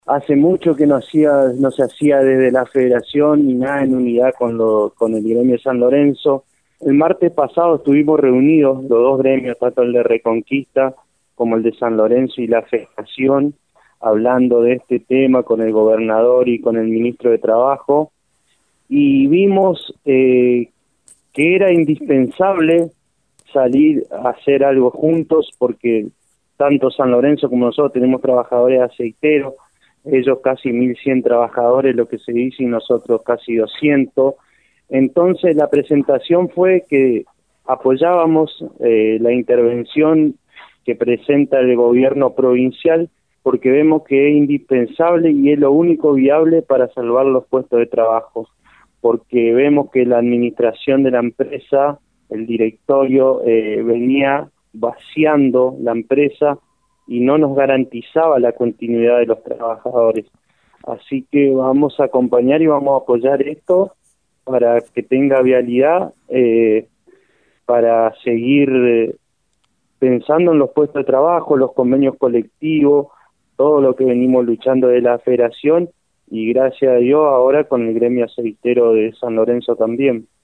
Hace mucho que no se hacía desde la federación ni nada en unidad con el gremio de San Lorenzo. El martes pasado estuvimos reunidos los dos gremios, tanto el de Reconquista como el de San Lorenzo y la federación, hablando de este tema con el gobernador y con el ministro de Trabajo, y vimos que era indispensable salir a hacer algo juntos, porque tanto San Lorenzo como nosotros tenemos trabajadores aceiteros, ellos casi 1.100 trabajadores, lo que se dice, y nosotros casi 200. Entonces la presentación fue que apoyábamos la intervención que presenta el gobierno provincial, porque vemos que es indispensable y es lo único viable para salvar los puestos de trabajo, porque vemos que la administración de la empresa, el directorio, venía vaciando la empresa y no nos garantizaba la continuidad de los trabajadores. Así que vamos a acompañar y vamos a apoyar esto para que tenga vialidad, para seguir pensando en los puestos de trabajo, los convenios colectivos, todo lo que venimos luchando de la federación, y gracias a Dios ahora con el gremio aceitero de San Lorenzo también.